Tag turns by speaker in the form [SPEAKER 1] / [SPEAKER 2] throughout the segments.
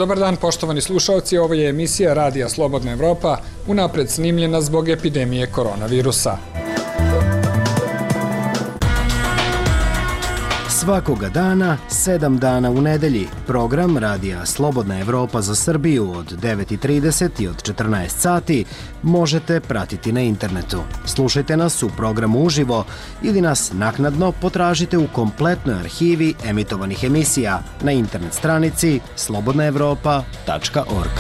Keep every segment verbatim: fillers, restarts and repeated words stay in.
[SPEAKER 1] Dobar dan, poštovani slušalci, ovo je emisija Radija Slobodna Evropa, unapred snimljena zbog epidemije koronavirusa.
[SPEAKER 2] Svakoga dana, sedam dana u nedelji, program Radija Slobodna Evropa za Srbiju od devet i trideset i od četrnaest sati možete pratiti na internetu. Slušajte nas u programu uživo ili nas naknadno potražite u kompletnoj arhivi emitovanih emisija na internet stranici slobodna evropa tačka org.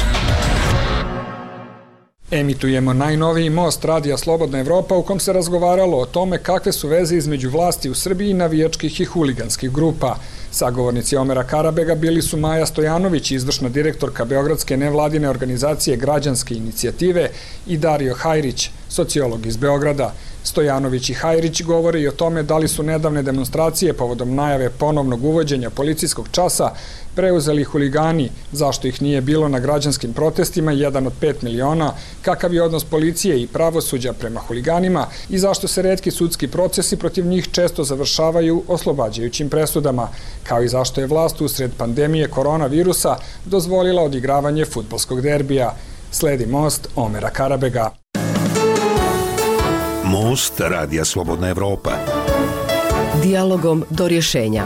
[SPEAKER 1] Emitujemo najnoviji most Radija Slobodna Evropa u kom se razgovaralo o tome kakve su veze između vlasti u Srbiji i navijačkih i huliganskih grupa. Sagovornici Omera Karabega bili su Maja Stojanović, izvršna direktorka Beogradske nevladine organizacije Građanske inicijative, i Dario Hajrić, sociolog iz Beograda. Stojanović i Hajrić govore i o tome da li su nedavne demonstracije povodom najave ponovnog uvođenja policijskog časa preuzeli huligani, zašto ih nije bilo na građanskim protestima, jedan od pet miliona, kakav je odnos policije i pravosuđa prema huliganima i zašto se retki sudski procesi protiv njih često završavaju oslobađajućim presudama, kao i zašto je vlast usred pandemije koronavirusa dozvolila odigravanje fudbalskog derbija. Sledi most Omera Karabega.
[SPEAKER 3] Most Radija Slobodna Evropa.
[SPEAKER 4] Dijalogom do rješenja.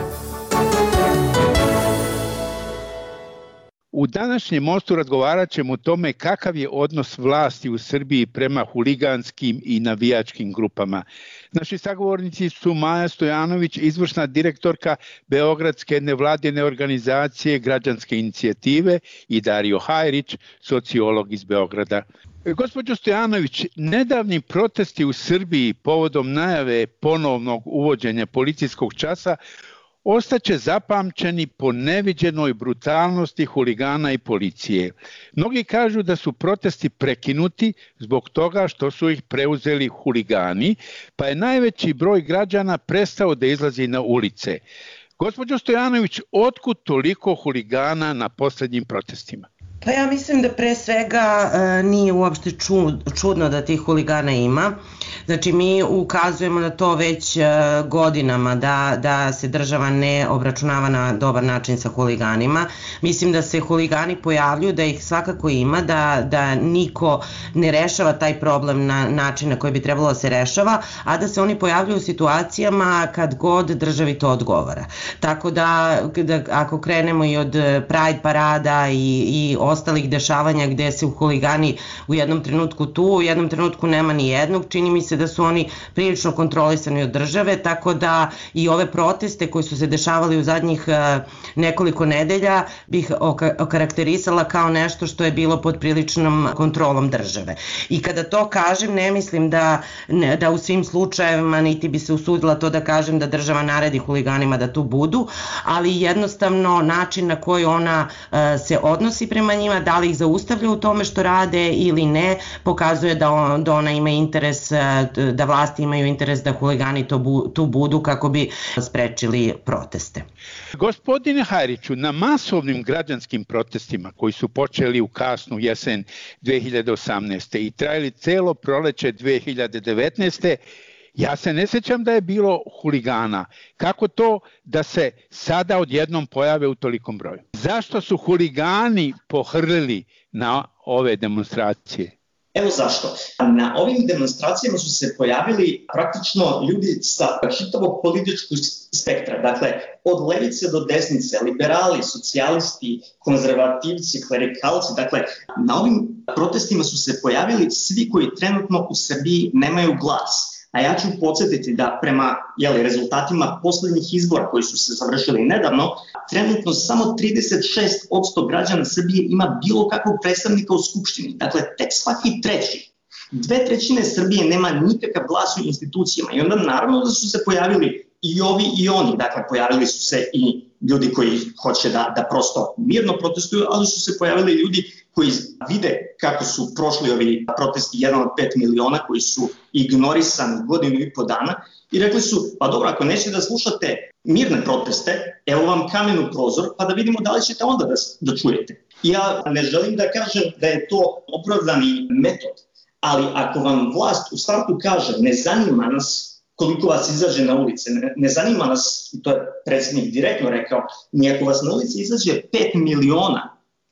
[SPEAKER 5] U današnjem mostu razgovarat ćemo o tome kakav je odnos vlasti u Srbiji prema huliganskim i navijačkim grupama. Naši sagovornici su Maja Stojanović, izvršna direktorka Beogradske nevladine organizacije Građanske inicijative, i Dario Hajrić, sociolog iz Beograda. Gospođo Stojanović, nedavni protesti u Srbiji povodom najave ponovnog uvođenja policijskog časa ostaće zapamćeni po neviđenoj brutalnosti huligana i policije. Mnogi kažu da su protesti prekinuti zbog toga što su ih preuzeli huligani, pa je najveći broj građana prestao da izlazi na ulice. Gospođo Stojanović, otkud toliko huligana na posljednjim protestima?
[SPEAKER 6] Pa ja mislim da pre svega e, nije uopšte čud, čudno da tih huligana ima. Znači mi ukazujemo na to već e, godinama da, da se država ne obračunava na dobar način sa huliganima. Mislim da se huligani pojavljuju, da ih svakako ima, da, da niko ne rešava taj problem na način na koji bi trebalo da se rešava, a da se oni pojavljuju u situacijama kad god državi to odgovara. Tako da, da ako krenemo i od Pride parada i, i ostalih dešavanja gde se huligani u jednom trenutku tu, u jednom trenutku nema ni jednog, čini mi se da su oni prilično kontrolisani od države, tako da i ove proteste koji su se dešavali u zadnjih nekoliko nedelja bih okarakterisala kao nešto što je bilo pod priličnom kontrolom države. I kada to kažem, ne mislim da, da u svim slučajevima, niti bi se usudila to da kažem da država naredi huliganima da tu budu, ali jednostavno način na koji ona se odnosi prema njima, da li ih zaustavlja u tome što rade ili ne, pokazuje da, on, da ona ima interes, da vlasti imaju interes da huligani to bu, tu budu kako bi sprečili proteste.
[SPEAKER 5] Gospodine Hajriću, na masovnim građanskim protestima koji su počeli u kasnu jesen dve hiljade osamnaeste. i trajali celo proleće dve hiljade devetnaeste. Ja se ne sjećam da je bilo huligana. Kako to da se sada odjednom pojave u tolikom broju? Zašto su huligani pohrlili na ove demonstracije?
[SPEAKER 7] Evo zašto. Na ovim demonstracijama su se pojavili praktično ljudi sa čitavog političkog spektra. Dakle, od levice do desnice, liberali, socijalisti, konzervativci, klerikalci. Dakle, na ovim protestima su se pojavili svi koji trenutno u Srbiji nemaju glas. A ja ću podsjetiti da prema jeli, rezultatima posljednjih izbora koji su se završili nedavno, trenutno samo trideset šest posto građana Srbije ima bilo kakvog predstavnika u Skupštini. Dakle, tek svaki treći. Dve trećine Srbije nema nikakav glas u institucijama. I onda naravno da su se pojavili i ovi i oni. Dakle, pojavili su se i ljudi koji hoće da, da prosto mirno protestuju, ali su se pojavili ljudi koji vide kako su prošli ovi protesti, jedan od pet miliona koji su ignorisani godinu i po dana, i rekli su, pa dobro, ako nećete da slušate mirne proteste, evo vam kamen u prozor, pa da vidimo da li ćete onda da, da čujete. Ja ne želim da kažem da je to opravdani metod, ali ako vam vlast u startu kaže ne zanima nas koliko vas izađe na ulice, ne, ne zanima nas, i to je predsjednik direktno rekao, ni ako vas na ulici izađe pet miliona,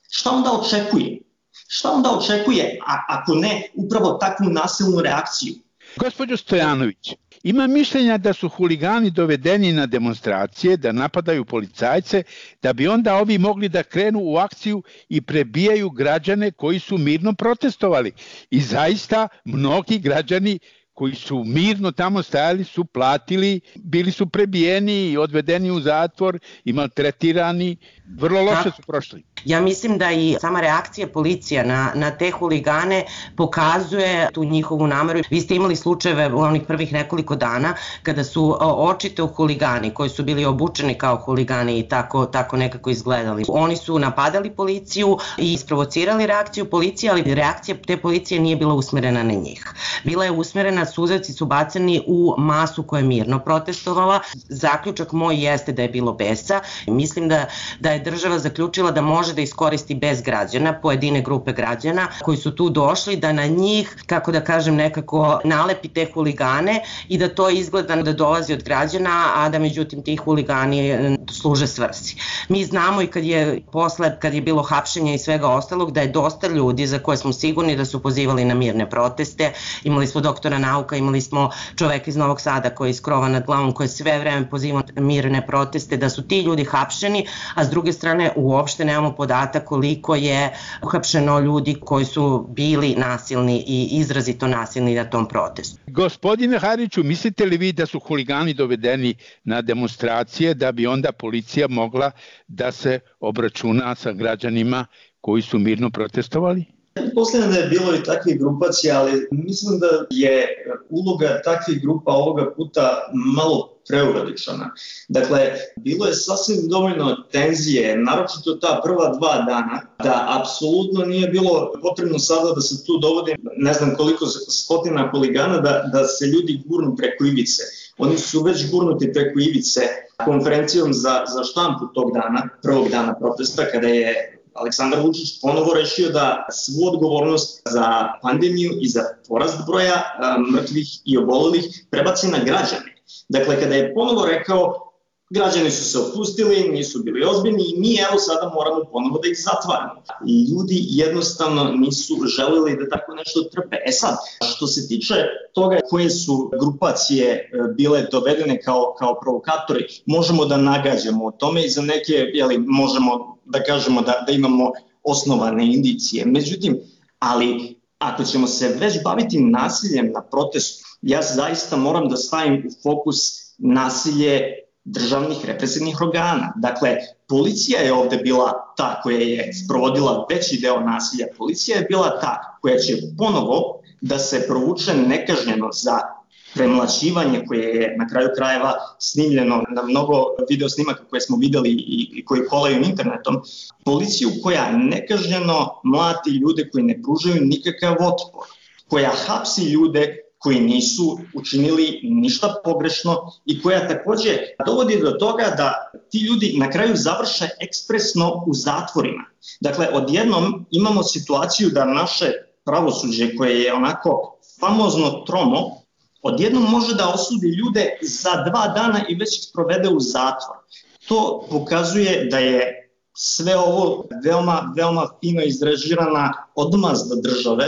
[SPEAKER 7] Šta onda očekuje? Šta onda očekuje, a, ako ne upravo takvu nasilnu reakciju?
[SPEAKER 5] Gospođo Stojanović, ima mišljenja da su huligani dovedeni na demonstracije, da napadaju policajce, da bi onda ovi mogli da krenu u akciju i prebijaju građane koji su mirno protestovali. I zaista mnogi građani koji su mirno tamo stajali su platili, bili su prebijeni i odvedeni u zatvor i maltretirani, vrlo loše su prošli.
[SPEAKER 6] Ja mislim da i sama reakcija policija na, na te huligane pokazuje tu njihovu nameru. Vi ste imali slučajeve u onih prvih nekoliko dana kada su očito huligani koji su bili obučeni kao huligani i tako, tako nekako izgledali. Oni su napadali policiju i isprovocirali reakciju policije, ali reakcija te policije nije bila usmerena na njih. Bila je usmerena, suzavci su bacani u masu koja je mirno protestovala. Zaključak moj jeste da je bilo besa. Mislim da, da je država zaključila da može da iskoristi bez građana, pojedine grupe građana koji su tu došli, da na njih, kako da kažem, nekako nalepi te huligane i da to izgleda da dolazi od građana, a da međutim ti huligani služe svrsi. Mi znamo i kad je posle, kad je bilo hapšenja i svega ostalog, da je dosta ljudi za koje smo sigurni da su pozivali na mirne proteste. Imali smo doktora nauka, imali smo čoveka iz Novog Sada koji je iz krova nad glavom, koji sve vreme pozivao na mirne proteste, da su ti ljudi hapšeni, a s druge strane uopšte nemamo podatak koliko je uhapšeno ljudi koji su bili nasilni i izrazito nasilni na tom protestu.
[SPEAKER 5] Gospodine Hariću, mislite li vi da su huligani dovedeni na demonstracije da bi onda policija mogla da se obračuna sa građanima koji su mirno protestovali?
[SPEAKER 7] Pretpostavljam da je bilo i takvih grupacija, ali mislim da je uloga takvih grupa ovoga puta malo preuveličana. Dakle, bilo je sasvim dovoljno tenzije, naročito ta prva dva dana, da apsolutno nije bilo potrebno sada da se tu dovodi ne znam koliko stotina huligana da, da se ljudi gurnu preko ivice. Oni su već gurnuti preko ivice konferencijom za, za štampu tog dana, prvog dana protesta, kada je Aleksandar Vučić ponovo rešio da svu odgovornost za pandemiju i za porast broja a, mrtvih i obolelih prebaci na građane. Dakle, kada je ponovo rekao, građani su se opustili, nisu bili ozbiljni i mi evo sada moramo ponovo da ih zatvaramo. I ljudi jednostavno nisu želeli da tako nešto trpe. E sad, što se tiče toga koje su grupacije bile dovedene kao, kao provokatori, možemo da nagađamo o tome i za neke, jeli, možemo da kažemo da, da imamo osnovane indicije. Međutim, ali ako ćemo se već baviti nasiljem na protestu, ja zaista moram da stavim u fokus nasilje državnih represivnih organa. Dakle, policija je ovde bila ta koja je sprovodila veći deo nasilja. Policija je bila ta koja će ponovo da se provuče nekažnjeno za premlaćivanje koje je na kraju krajeva snimljeno na mnogo video snimaka koje smo videli i, i koji kolaju internetom. Policiju koja nekažnjeno mlati ljude koji ne pružaju nikakav otpor, koja hapsi ljude koji nisu učinili ništa pogrešno i koja takođe dovodi do toga da ti ljudi na kraju završe ekspresno u zatvorima. Dakle, odjednom imamo situaciju da naše pravosuđe koje je onako famozno tromo, odjednom može da osudi ljude za dva dana i već ih provede u zatvor. To pokazuje da je sve ovo veoma, veoma fino izrežirana odmazda države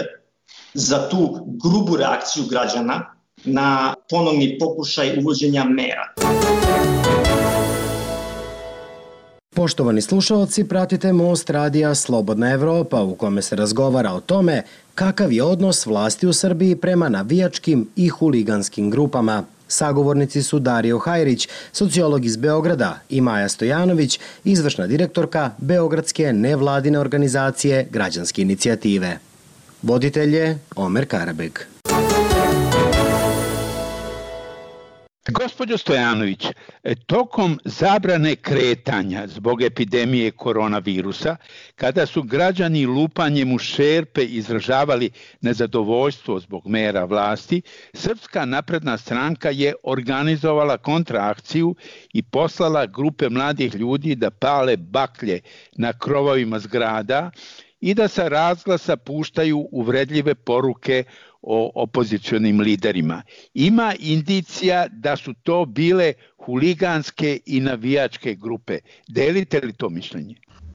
[SPEAKER 7] za tu grubu reakciju građana na ponovni pokušaj uvođenja mera.
[SPEAKER 2] Poštovani slušalci, pratite Most radija Slobodna Evropa u kome se razgovara o tome kakav je odnos vlasti u Srbiji prema navijačkim i huliganskim grupama. Sagovornici su Dario Hajrić, sociolog iz Beograda, i Maja Stojanović, izvršna direktorka Beogradske nevladine organizacije Građanske inicijative. Voditelj je Omer Karabeg.
[SPEAKER 5] Gospođo Stojanović, tokom zabrane kretanja zbog epidemije koronavirusa, kada su građani lupanjem u šerpe izražavali nezadovoljstvo zbog mera vlasti, Srpska napredna stranka je organizovala kontraakciju i poslala grupe mladih ljudi da pale baklje na krovovima zgrada i da sa razglasa puštaju uvredljive poruke o opozicionim liderima. Ima indicija da su to bile huliganske i navijačke grupe. Delite li to mišljenje?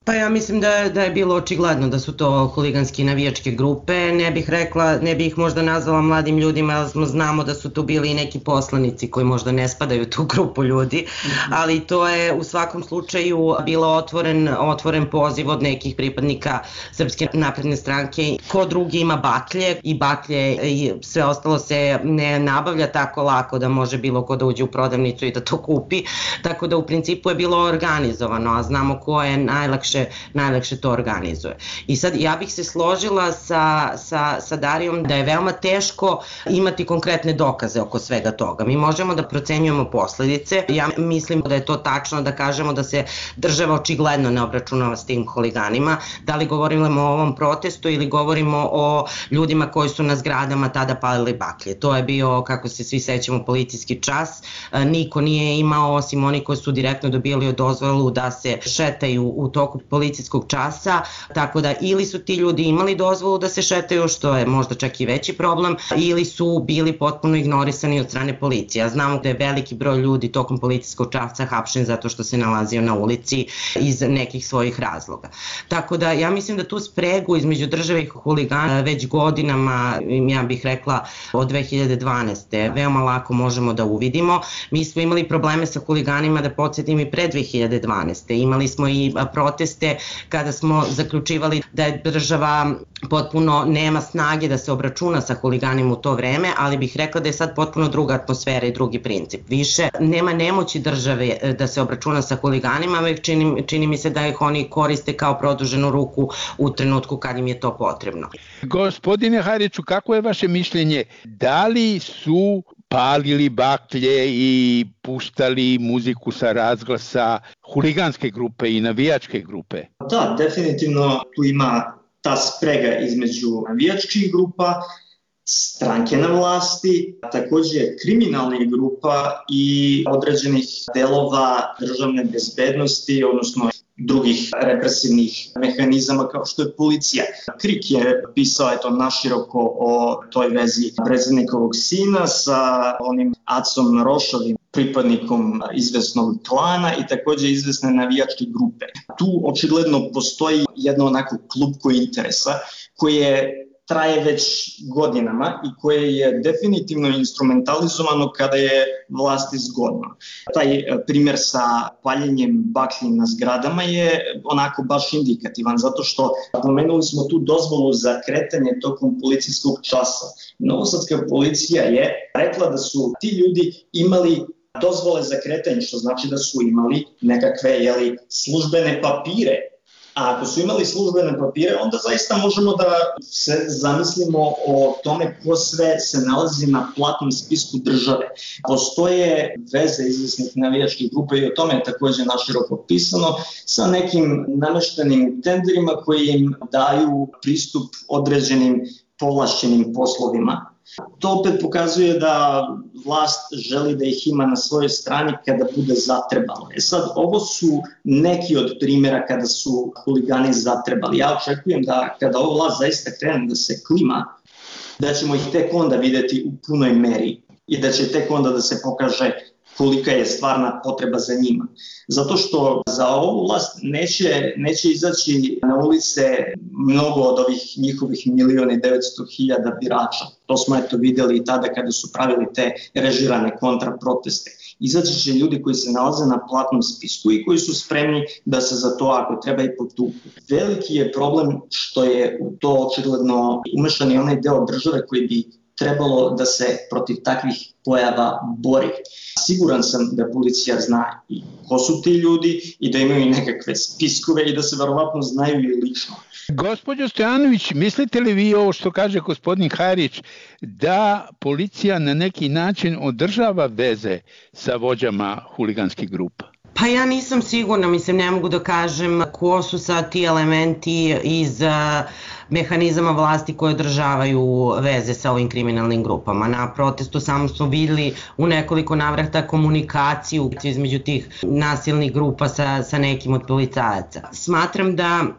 [SPEAKER 6] Pa ja mislim da, da je bilo očigledno da su to huliganske navijačke grupe. Ne bih rekla, ne bih ih možda nazvala mladim ljudima, ali znamo da su tu bili i neki poslanici koji možda ne spadaju u tu grupu ljudi, ali to je u svakom slučaju bilo otvoren, otvoren poziv od nekih pripadnika Srpske napredne stranke. Ko drugi ima baklje i baklje i sve ostalo se ne nabavlja tako lako da može bilo ko da uđe u prodavnicu i da to kupi, tako da u principu je bilo organizovano, a znamo ko je najlakše najlakše to organizuje. I sad ja bih se složila sa, sa, sa Darijom da je veoma teško imati konkretne dokaze oko svega toga. Mi možemo da procenjujemo posledice. Ja mislim da je to tačno da kažemo da se država očigledno ne obračunava s tim huliganima. Da li govorimo o ovom protestu ili govorimo o ljudima koji su na zgradama tada palili baklje. To je bio, kako se svi sećamo, policijski čas. Niko nije imao, osim oni koji su direktno dobili dozvolu da se šetaju u toku policijskog časa, tako da ili su ti ljudi imali dozvolu da se šetaju, što je možda čak i veći problem, ili su bili potpuno ignorisani od strane policije. Znamo da je veliki broj ljudi tokom policijskog časa hapšen zato što se nalazio na ulici iz nekih svojih razloga. Tako da ja mislim da tu spregu između države i huligana već godinama, ja bih rekla od dve hiljade dvanaeste. veoma lako možemo da uvidimo. Mi smo imali probleme sa huliganima, da podsjetim, i pre dve hiljade dvanaeste. Imali smo i proteste kada smo zaključivali da je država potpuno nema snage da se obračuna sa huliganima u to vreme, ali bih rekla da je sad potpuno druga atmosfera i drugi princip. Više nema nemoći države da se obračuna sa huliganima, već čini, čini mi se da ih oni koriste kao produženu ruku u trenutku kad im je to potrebno.
[SPEAKER 5] Gospodine Hariću, kako je vaše mišljenje? Da li su palili baklje i puštali muziku sa razglasa huliganske grupe i navijačke grupe?
[SPEAKER 7] Da, definitivno tu ima ta sprega između navijačkih grupa, stranke na vlasti, takođe kriminalnih grupa i određenih delova državne bezbednosti, odnosno drugih represivnih mehanizama kao što je policija. Krik je pisao eto naširoko o toj vezi predsednikovog sina sa onim Acom Rošovim, pripadnikom izvesnog klana i takođe izvesne navijačke grupe. Tu očigledno postoji jedno onako klupko interesa koje traje već godinama i koje je definitivno instrumentalizovano kada je vlasti zgodno. Taj primer sa paljenjem baklji na zgradama je onako baš indikativan, zato što pomenuli smo tu dozvolu za kretanje tokom policijskog časa. Novosadska policija je rekla da su ti ljudi imali dozvole za kretanje, što znači da su imali nekakve jeli, službene papire. A ako su imali službene papire, onda zaista možemo da se zamislimo o tome ko sve se nalazi na platnom spisku države. Postoje veze izvesnih navijačkih grupa i o tome je takođe naširoko pisano sa nekim nameštenim tenderima koji im daju pristup određenim povlašćenim poslovima. To opet pokazuje da vlast želi da ih ima na svojoj strani kada bude zatrebalo. E sad, ovo su neki od primjera kada su huligani zatrebali. Ja očekujem da kada ova vlast zaista krene da se klima, da ćemo ih tek onda videti u punoj meri i da će tek onda da se pokaže kolika je stvarna potreba za njima. Zato što za ovu vlast neće, neće izaći na ulice mnogo od ovih njihovih miliona i devetsto hiljada birača. To smo eto videli i tada kada su pravili te režirane kontraproteste. Izaći će ljudi koji se nalaze na platnom spisku i koji su spremni da se za to ako treba i potuku. Veliki je problem što je u to očigledno umešan i onaj deo države koji bi trebalo da se protiv takvih pojava bori. Siguran sam da policija zna i ko su ti ljudi i da imaju nekakve spiskove i da se verovatno znaju i lično.
[SPEAKER 5] Gospođo Stojanović, mislite li vi ovo što kaže gospodin Harić, da policija na neki način održava veze sa vođama huliganskih grupa?
[SPEAKER 6] Pa ja nisam sigurna, mislim, ne mogu da kažem ko su sad ti elementi iz mehanizama vlasti koje održavaju veze sa ovim kriminalnim grupama. Na protestu samo smo videli u nekoliko navrata komunikaciju između tih nasilnih grupa sa, sa nekim od policajaca. Smatram da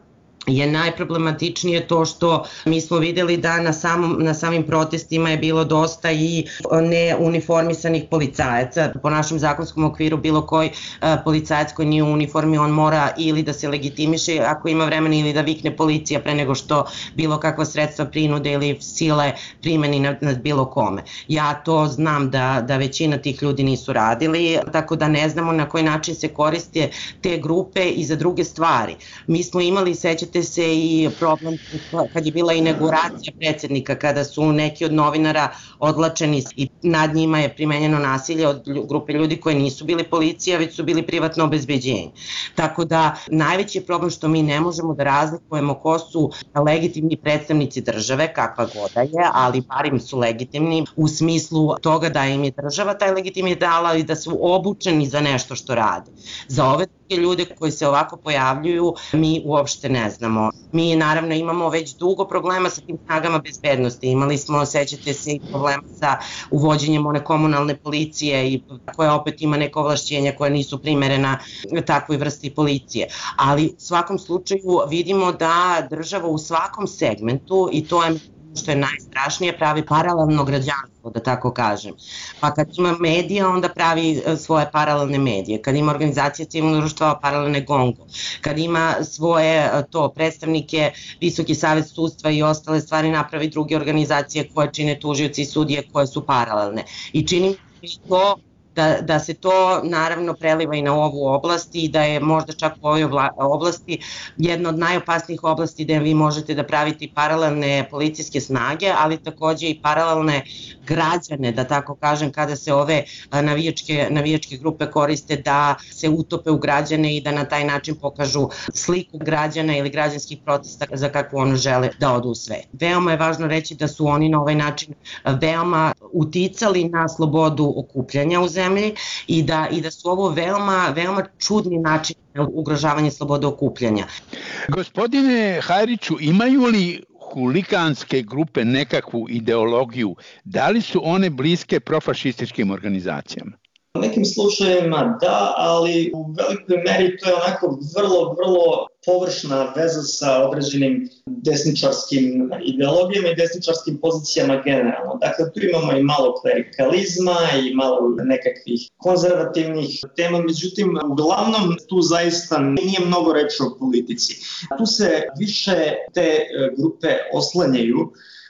[SPEAKER 6] je najproblematičnije to što mi smo videli da na, samom, na samim protestima je bilo dosta i neuniformisanih policajaca. Po našem zakonskom okviru bilo koji policajac koji nije u uniformi, on mora ili da se legitimiše ako ima vremena ili da vikne policija pre nego što bilo kakva sredstva prinude ili sile primeni nad, nad bilo kome. Ja to znam da, da većina tih ljudi nisu radili, tako da ne znamo na koji način se koriste te grupe i za druge stvari. Mi smo imali, sećate se, i problem kad je bila inauguracija predsjednika, kada su neki od novinara odlačeni i nad njima je primenjeno nasilje od grupe ljudi koji nisu bili policija, već su bili privatno obezbeđenje. Tako da najveći je problem što mi ne možemo da razlikujemo ko su legitimni predstavnici države, kakva goda je, ali barim su legitimni u smislu toga da im je država taj legitimitet dala i da su obučeni za nešto što rade. Za ove ljude koji se ovako pojavljuju mi uopšte ne znamo. Mi naravno imamo već dugo problema sa tim snagama bezbednosti. Imali smo, sećate se, i problema sa uvođenjem one komunalne policije i koja opet ima neka ovlašćenja koja nisu primerena takvoj vrsti policije. Ali u svakom slučaju vidimo da država u svakom segmentu, i to je što je najstrašnije, pravi paralelno građanstvo, da tako kažem. Pa kad ima medija, onda pravi svoje paralelne medije. Kad ima organizacija civilnog društva, paralelne Gongo. Kad ima svoje to predstavnike, Visoki savet sudstva i ostale stvari, napravi druge organizacije koje čine tužioci i sudije koje su paralelne. I čini mi se to Da, da se to naravno preliva i na ovu oblast i da je možda čak u ovoj oblasti jedna od najopasnijih oblasti gde vi možete da pravite paralelne policijske snage, ali takođe i paralelne građane, da tako kažem, kada se ove navijačke, navijačke grupe koriste da se utope u građane i da na taj način pokažu sliku građana ili građanskih protesta za kakvu ono žele da odu u svet. Veoma je važno reći da su oni na ovaj način veoma uticali na slobodu okupljanja u zemlji i da, i da su ovo veoma, veoma čudni način ugrožavanja slobode okupljanja.
[SPEAKER 5] Gospodine Hajriću, imaju li huliganske grupe nekakvu ideologiju? Da li su one bliske profašističkim organizacijama?
[SPEAKER 7] U nekim slučajevima da, ali u velikoj meri to je onako vrlo, vrlo površna veza sa određenim desničarskim ideologijama i desničarskim pozicijama generalno. Dakle, tu imamo i malo klerikalizma i malo nekakvih konzervativnih tema, međutim, uglavnom tu zaista nije mnogo reči o politici. Tu se više te grupe oslanjaju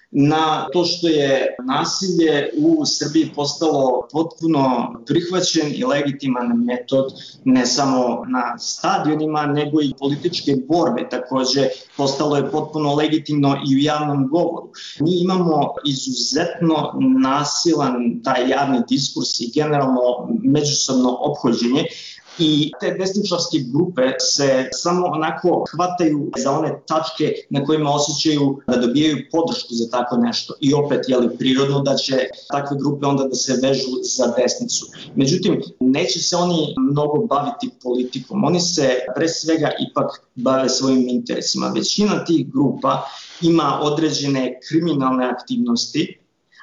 [SPEAKER 7] na to što je nasilje u Srbiji postalo potpuno prihvaćen i legitiman metod ne samo na stadionima, nego i političke borbe. Takođe, postalo je potpuno legitimno i u javnom govoru. Mi imamo izuzetno nasilan taj javni diskurs i generalno međusobno ophođenje, i te desničarske grupe se samo onako hvataju za one tačke na kojima osjećaju da dobijaju podršku za tako nešto. I opet je li prirodno da će takve grupe onda da se vežu za desnicu. Međutim, neće se oni mnogo baviti politikom. Oni se pre svega ipak bave svojim interesima. Većina tih grupa ima određene kriminalne aktivnosti,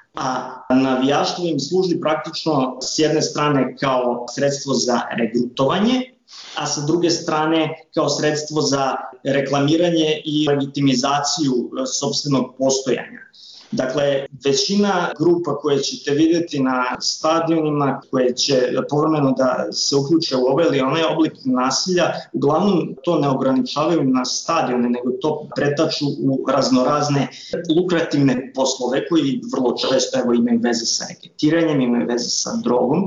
[SPEAKER 7] a navijaštvo im služi praktično s jedne strane kao sredstvo za regrutovanje, a sa druge strane kao sredstvo za reklamiranje i legitimizaciju sopstvenog postojanja. Dakle, većina grupa koje ćete vidjeti na stadionima, koje će povremeno da se uključe u ovaj ili onaj oblik nasilja, uglavnom to ne ograničavaju na stadione, nego to pretaču u raznorazne lukrativne poslove koji vrlo često evo, imaju veze sa reketiranjem, imaju veze sa drogom.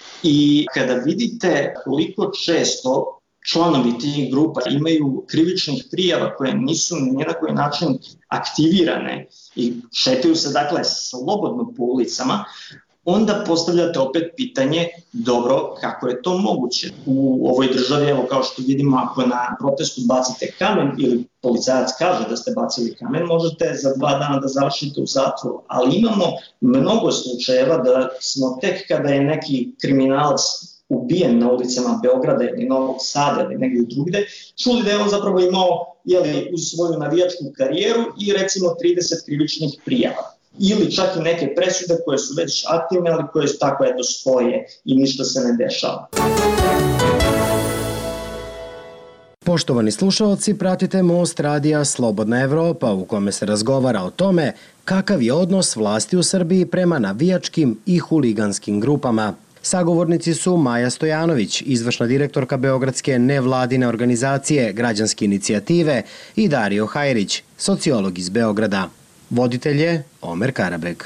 [SPEAKER 7] I kada vidite koliko često članovi tih grupa imaju krivičnih prijava koje nisu ni na koji način aktivirane i šetaju se dakle slobodno po ulicama, onda postavljate opet pitanje, dobro, kako je to moguće? U ovoj državi, evo kao što vidimo, ako na protestu bacite kamen ili policajac kaže da ste bacili kamen, možete za dva dana da završite u zatvoru, ali imamo mnogo slučajeva da smo tek kada je neki kriminalac ubijen na ulicama Beograda ili Novog Sada ili negdje drugde, čuli da je on zapravo imao jeli, uz svoju navijačku karijeru i recimo trideset krivičnih prijava. Ili čak i neke presude koje su već aktivne, ali koje su tako eto stoje i ništa se ne dešava.
[SPEAKER 2] Poštovani slušalci, pratite Most radija Slobodna Evropa u kome se razgovara o tome kakav je odnos vlasti u Srbiji prema navijačkim i huliganskim grupama. Sagovornici su Maja Stojanović, izvršna direktorka Beogradske nevladine organizacije Građanske inicijative, i Dario Hajrić, sociolog iz Beograda. Voditelj je Omer Karabeg.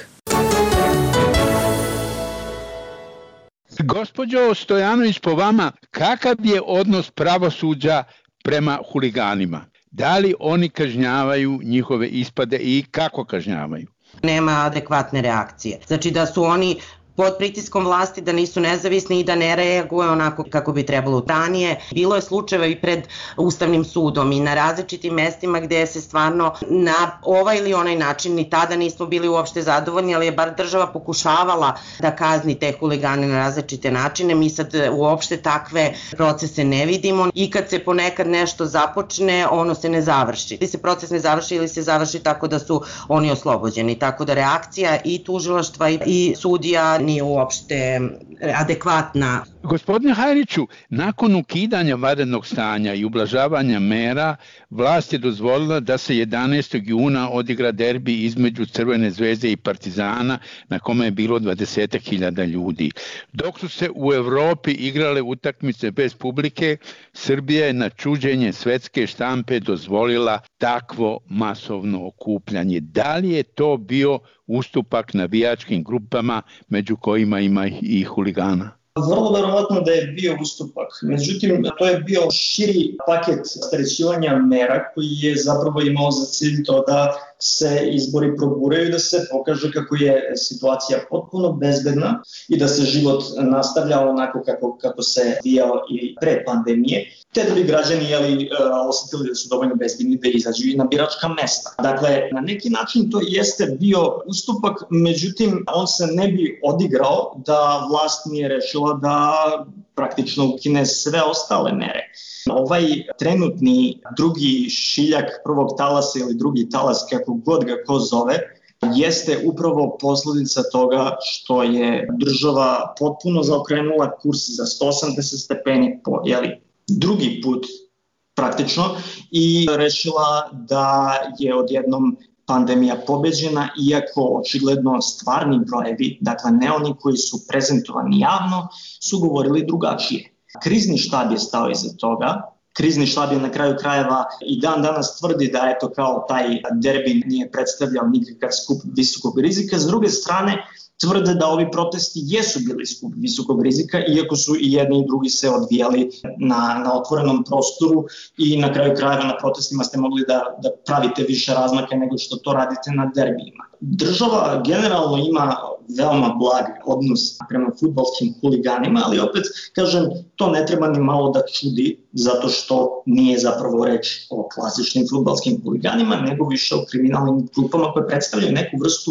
[SPEAKER 5] Gospođo Stojanović, po vama, kakav je odnos pravosuđa prema huliganima? Da li oni kažnjavaju njihove ispade i kako kažnjavaju?
[SPEAKER 6] Nema adekvatne reakcije. Znači da su oni pod pritiskom vlasti, da nisu nezavisni i da ne reaguju onako kako bi trebalo ranije. Bilo je slučajeva i pred Ustavnim sudom i na različitim mestima gde se stvarno na ovaj ili onaj način, ni tada nismo bili uopšte zadovoljni, ali je bar država pokušavala da kazni te huligane na različite načine. Mi sad uopšte takve procese ne vidimo i kad se ponekad nešto započne, ono se ne završi. Ili se proces ne završi ili se završi tako da su oni oslobođeni. Tako da reakcija i tužilaštva i sudija nije uopšte adekvatna.
[SPEAKER 5] Gospodine Hajriću, nakon ukidanja vanrednog stanja i ublažavanja mera, vlast je dozvolila da se jedanaestog juna odigra derbi između Crvene zvezde i Partizana, na kome je bilo dvadeset hiljada ljudi. Dok su se u Evropi igrale utakmice bez publike, Srbija je na čuđenje svetske štampe dozvolila takvo masovno okupljanje. Da li je to bio ustupak navijačkim grupama, među kojima ima i huligana?
[SPEAKER 7] Vrlo verovatno da je bio ustupak, međutim to je bio širi paket rasterećivanja mera koji je zapravo imao za cilj to da se izbori proguraju, da se pokaže kako je situacija potpuno bezbedna i da se život nastavlja onako kako, kako se vijao i pre pandemije, te da bi građani jeli, osetili da su dovoljno bezbedni da izađu i na biračka mesta. Dakle, na neki način to jeste bio ustupak, međutim on se ne bi odigrao da vlast nije rešila da praktično ukine sve ostale mere. Ovaj trenutni drugi šiljak prvog talasa ili drugi talas, kako god ga ko zove, jeste upravo posledica toga što je država potpuno zaokrenula kurs za sto osamdeset stepeni po jeli, drugi put praktično i rešila da je odjednom pandemija pobeđena, iako očigledno stvarni brojevi, dakle ne oni koji su prezentovani javno, su govorili drugačije. Krizni štab je stao iza toga. Krizni štab je na kraju krajeva i dan danas tvrdi da eto kao taj derbi nije predstavljao nikakav skup visokog rizika. S druge strane, tvrde da ovi protesti jesu bili skup visokog rizika, iako su i jedni i drugi se odvijali na, na otvorenom prostoru i na kraju krajeva na protestima ste mogli da, da pravite više razmake nego što to radite na derbijima. Država generalno ima veoma blag odnos prema fudbalskim huliganima, ali opet, kažem, to ne treba ni malo da čudi, zato što nije zapravo reč o klasičnim fudbalskim huliganima, nego više o kriminalnim grupama koje predstavljaju neku vrstu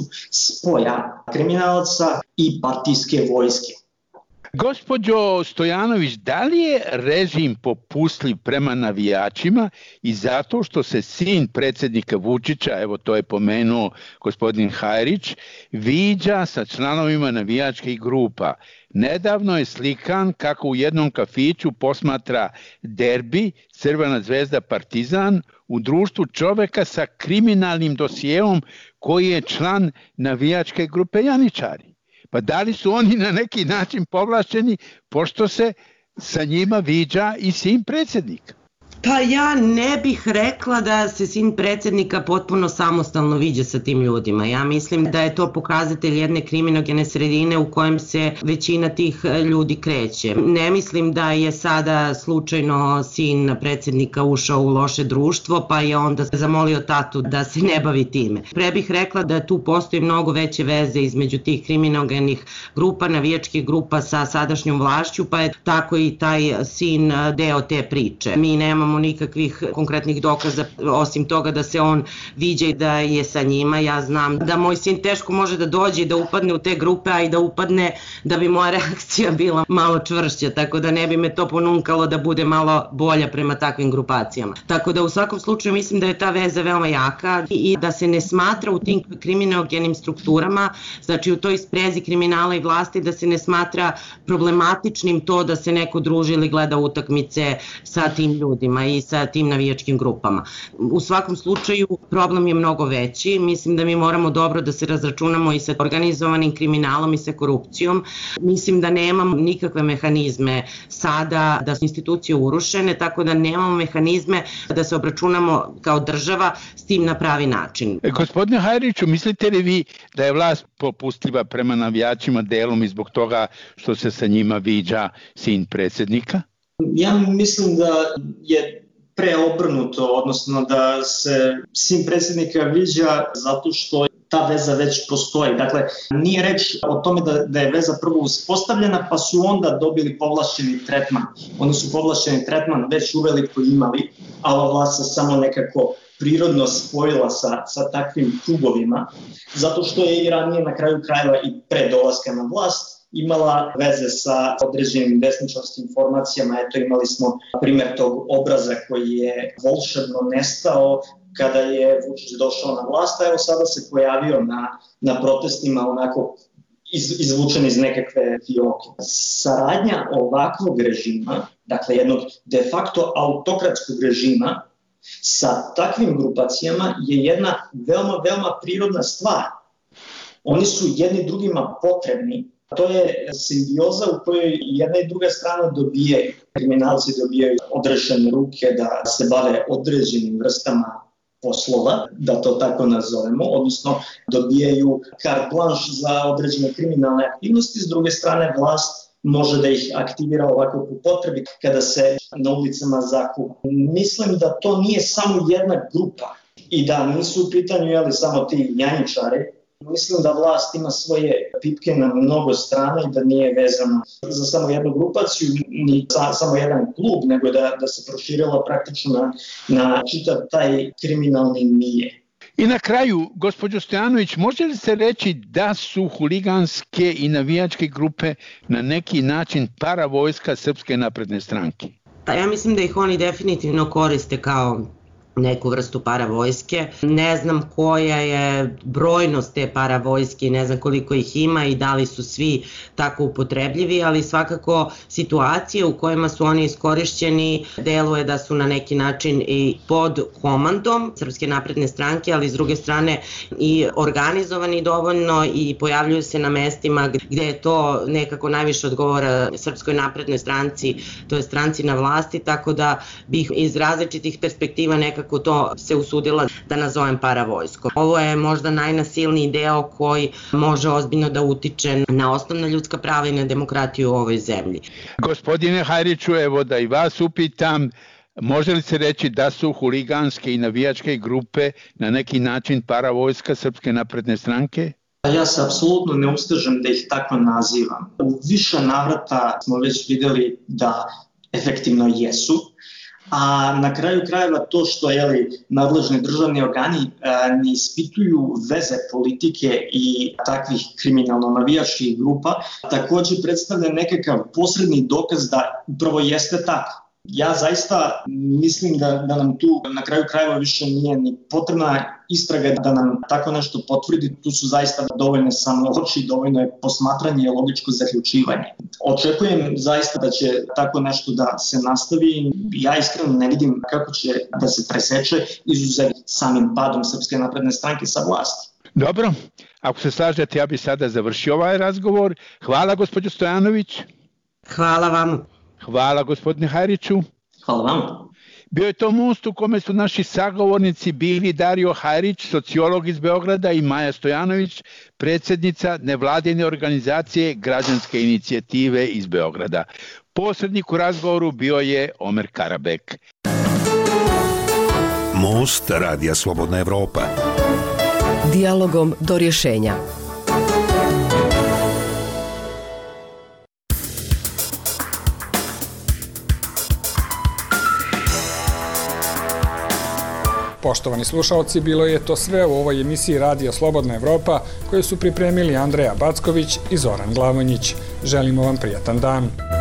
[SPEAKER 7] spoja kriminalaca i partijske vojske.
[SPEAKER 5] Gospođo Stojanović, da li je režim popustljiv prema navijačima i zato što se sin predsjednika Vučića, evo to je pomenuo gospodin Hajrić, viđa sa članovima navijačkih grupa? Nedavno je slikan kako u jednom kafiću posmatra derbi Crvena zvezda Partizan u društvu čoveka sa kriminalnim dosijeom koji je član navijačke grupe Janičari. Pa da li su oni na neki način povlašćeni pošto se sa njima viđa i sin predsjednika?
[SPEAKER 6] Pa ja ne bih rekla da se sin predsjednika potpuno samostalno viđa sa tim ljudima. Ja mislim da je to pokazatelj jedne kriminogene sredine u kojem se većina tih ljudi kreće. Ne mislim da je sada slučajno sin predsjednika ušao u loše društvo pa je onda zamolio tatu da se ne bavi time. Pre bih rekla da tu postoji mnogo veće veze između tih kriminogenih grupa, navijačkih grupa sa sadašnjom vlašću, pa je tako i taj sin deo te priče. Mi nemamo nikakvih konkretnih dokaza osim toga da se on viđa i da je sa njima. Ja znam da moj sin teško može da dođe i da upadne u te grupe, a i da upadne da bi moja reakcija bila malo čvršća, tako da ne bi me to ponunkalo da bude malo bolja prema takvim grupacijama. Tako da u svakom slučaju mislim da je ta veza veoma jaka i da se ne smatra u tim kriminogenim strukturama, znači u toj sprezi kriminala i vlasti, da se ne smatra problematičnim to da se neko druži ili gleda utakmice sa tim ljudima. terorima i sa tim navijačkim grupama. U svakom slučaju problem je mnogo veći. Mislim da mi moramo dobro da se razračunamo i sa organizovanim kriminalom i sa korupcijom. Mislim da nemamo nikakve mehanizme sada da su institucije urušene, tako da nemamo mehanizme da se obračunamo kao država s tim na pravi način.
[SPEAKER 5] E, gospodine Hajriću, mislite li vi da je vlast popustljiva prema navijačima delom i zbog toga što se sa njima viđa sin predsjednika?
[SPEAKER 7] Ja mislim da je preobrnuto, odnosno da se sin predsjednika viđa zato što ta veza već postoji. Dakle, nije reč o tome da, da je veza prvo uspostavljena, pa su onda dobili povlašćeni tretman. Oni su povlašćeni tretman već uveliko imali, a ova vlast se samo nekako prirodno spojila sa, sa takvim krugovima, zato što je i ranije na kraju krajeva i pre dolaska na vlast imala veze sa određenim desničarskim formacijama. Eto, imali smo primjer tog obraza koji je volšebno nestao kada je Vučić došao na vlast, a evo sada se pojavio na, na protestima onako iz, izvučen iz nekakve fioke. Saradnja ovakvog režima, dakle jednog de facto autokratskog režima, sa takvim grupacijama je jedna veoma, veoma prirodna stvar. Oni su jedni drugima potrebni. To je simbioza u kojoj jedna i druga strana dobijaju. Kriminalci dobijaju odrešene ruke da se bave određenim vrstama poslova, da to tako nazovemo, odnosno dobijaju carte blanche za određene kriminalne aktivnosti. S druge strane, vlast može da ih aktivira ovako po potrebi kada se na ulicama zakuva. Mislim da to nije samo jedna grupa i da nisu u pitanju jeli, samo ti janjičari. Mislim da vlast ima svoje pipke na mnogo strana i da nije vezana za samo jednu grupaciju, ni za samo jedan klub, nego da, da se proširila praktično na, na čitav taj kriminalni milje.
[SPEAKER 5] I na kraju, gospođo Stojanović, može li se reći da su huliganske i navijačke grupe na neki način paravojska Srpske napredne stranke?
[SPEAKER 6] Pa ja mislim da ih oni definitivno koriste kao neku vrstu paravojske. Ne znam koja je brojnost te paravojske, ne znam koliko ih ima i da li su svi tako upotrebljivi, ali svakako situacije u kojima su oni iskorišćeni deluje da su na neki način i pod komandom Srpske napredne stranke, ali s druge strane i organizovani dovoljno i pojavljuju se na mestima gde je to nekako najviše odgovara Srpskoj naprednoj stranci, to je stranci na vlasti, tako da bih iz različitih perspektiva nekako kako to se usudila da nazovem paravojskom. Ovo je možda najnasilniji deo koji može ozbiljno da utiče na osnovna ljudska prava i na demokratiju u ovoj zemlji.
[SPEAKER 5] Gospodine Hajriću, evo da i vas upitam, može li se reći da su huliganske i navijačke grupe na neki način paravojska Srpske napredne stranke?
[SPEAKER 7] Ja se apsolutno ne ustežem da ih tako nazivam. U više navrata smo već videli da efektivno jesu, a na kraju krajeva to što jeli, nadležni državni organi a, ne ispituju veze politike i takvih kriminalno-navijačkih grupa, također predstavlja nekakav posredni dokaz da upravo jeste tako. Ja zaista mislim da, da nam tu na kraju krajeva više nije ni potrebna istraga da nam tako nešto potvrdi. Tu su zaista dovoljne samo oči, dovoljno je posmatranje i logičko zaključivanje. Očekujem zaista da će tako nešto da se nastavi. Ja iskreno ne vidim kako će da se preseče izuzev samim padom Srpske napredne stranke sa vlasti.
[SPEAKER 5] Dobro, ako se slažete, ja bih sada završio ovaj razgovor. Hvala gospođo Stojanović.
[SPEAKER 6] Hvala vam.
[SPEAKER 5] Hvala gospodine Hajriću.
[SPEAKER 7] Hvala vam.
[SPEAKER 5] Bio je to most u kome su naši sagovornici bili Dario Hajrić, sociolog iz Beograda, i Maja Stojanović, predsjednica nevladine organizacije Građanske inicijative iz Beograda. Posrednik u razgovoru bio je Omer Karabek.
[SPEAKER 3] Most Radija Slobodna Evropa.
[SPEAKER 4] Dijalogom do rješenja.
[SPEAKER 1] Poštovani slušalci, bilo je to sve u ovoj emisiji Radija Slobodna Evropa koju su pripremili Andreja Backović i Zoran Glavonjić. Želimo vam prijatan dan.